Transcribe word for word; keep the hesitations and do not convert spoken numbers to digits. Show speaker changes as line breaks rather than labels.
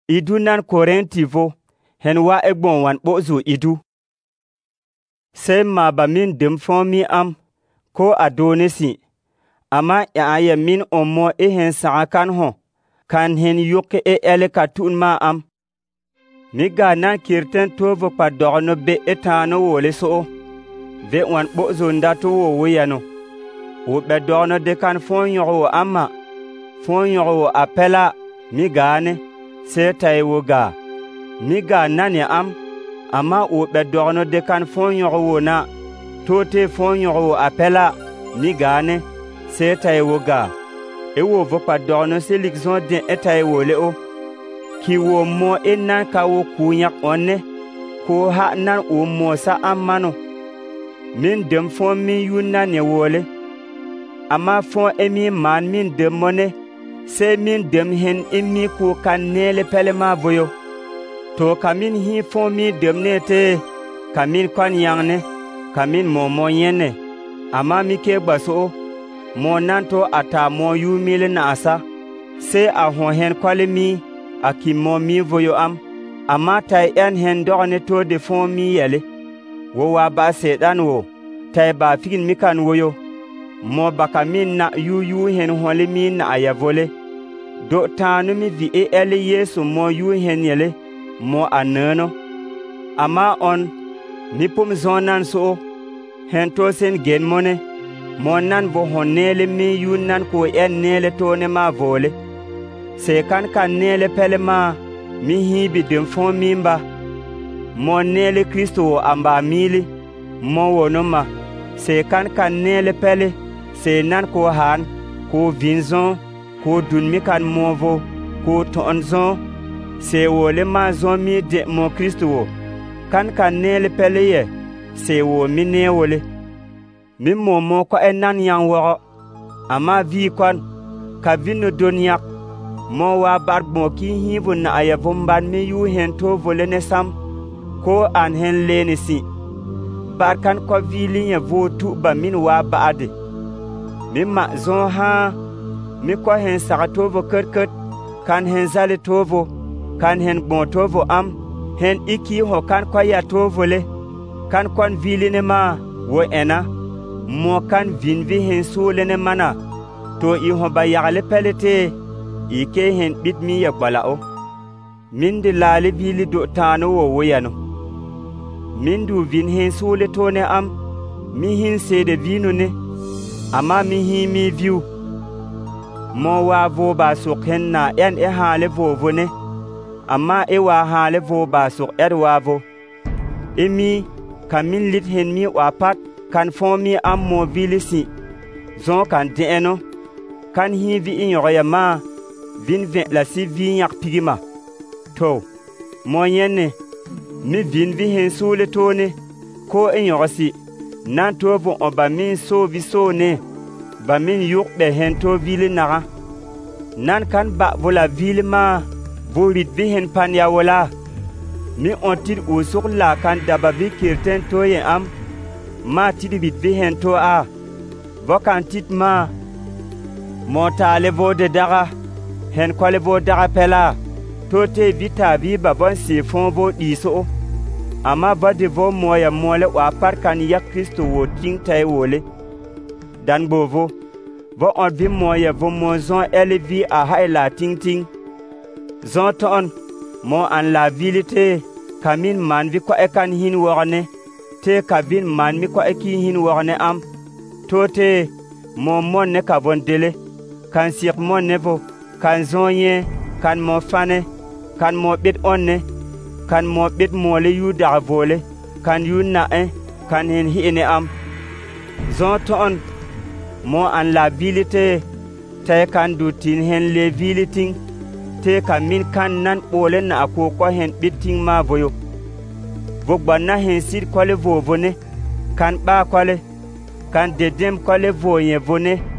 Idu nan Korenti vo, hen wa egbon wan bozu idu. Se ma ba min dem fon mi am, ko adonesi. Ama ya ya min omo e hen sa kan ho, kan hen yoke e ele ka tun ma am. Mi ga nan kirten tovo pa dogno be etano wole so. Ve wan bozu ndato wo weyano. Wo be dogno de kan fon yogo amma. Fon yogo apela mi gane. Se tay wo ga. Mi ga nani am. Ama wo be dogno de kan fon yogo na. Tote fon yogo apela mi gane. Se tay wo ga. E wo vo pa dogno se likzon den etay wo le o. Ki wo mo e nan ka wo kunyak onne. Ko ha nan wo mo sa amano. Min dem fon mi yu nan ye wole. Ama fon emi man min dem mone. Se min dem hen emi ko kan nele pele ma voyo. To kamin hi fon mi dem ne te. Kamin kon yangne. Kamin mo mo yene. Ama mi ke baso. Mo nanto ata mo yu mile na asa. Se a hon hen kwale mi. A ki mo mi voyo am. Ama tay en hen dogne to de fon mi yele. Wo wa ba sedan wo. Tay ba fikin mi kan woyo. Mo baka min na yu yu hen hole mi na ayavole. Do tanu mi vi e ele yesu mo yu hen yele. Mo anano. Ama on. Mi pum zonan so. Hen to sen gen mone. Mo nan vo honele mi yu nan ko en nele to ne ma vole. Se kan kan nele pele ma. Mi hibi dem fon mimba. Mo nele Kristo amba mili. Mo wonoma. Se kan kan nele pele. Se nan ko han. Ko vinzon. Ko dun mi kan movo. Ko tonzon. Se wole ma zon mi de mo Kristo wo. Kan kan nele pele ye. Se wo mi ne wole. Mi mo mo ko en nan yang woro. Ama vi kon. Ka vino doniak. Mo wa bar mo ki hivu na ayavumban mi yu hen to vole ne sam. Ko an hen lene si. Bar kan ko vili nye vo tu ba min wa baade. Mi ma zon ha. Mi ko hen saka tovo kert kert. Kan hen zale tovo. Kan hen bon tovo am. Hen iki ho kan ko ya tovo le. Kan kon vili ne ma. Wo ena. Mo kan vinvi hen sole ne mana. To i ho ba yagale pelete. Ike hen bit mi ya bala o. Min de lale vili do tano wo woyano. Min du vin hen sole tone am. Mi hin se de vino ne. Ama mi hin mi viu. Mo wa vo ba sok hen na en e hale vo vo ne. Ama e wa hale vo ba sok er wa vo. E mi kamin lit hen mi wa pat. Kan fon mi am mo vili si. Zon kan de eno. Kan hi vi in yoya ma. Vin vin la si vi yak pigima. To. Mo yenne. Mi vin vi hen sole tone. Ko in yosi. Nan to vo on ba min so vi so ne. Ba min yuk be hen to vili naga. Nan kan ba vola vili ma. Vo rit vi hen pan ya wola. Mi on tit u sok la kan daba vi kirten to ye am. Ma tit vit vi hen to a. Vo kan tit ma. Mo ta le vo de daga. Hen kwale vo daga pela. To te vita vi babon se fon vo diso. Ama ba de vo moya mole wa par kan ya Kristo wo ting tay wole. Dan bovo. Vo on vi moya vo mo zon ele vi a hay la ting ting. Zon ton. Mo an la vilite. Kamin man vi kwa e kan hin worne. Te kabin man mi kwa e ki hin worne am. To te. Mo mon ne ka von dele. Kan sik mon ne vo. Kan zonye. Kan mo fane. Kan mo bit onne. Kan mo bit mole yu da vole. Kan yu na e. Kan hen hi ne am. Zon ton. Mo an la vilite. Te kan du tin hen le viliting. Te kan min kan nan ole na ako ko hen biting ma voyo. Vogba na hen sit kwale vo vone. Kan ba kwale. Kan dedem kwale vo ye vone.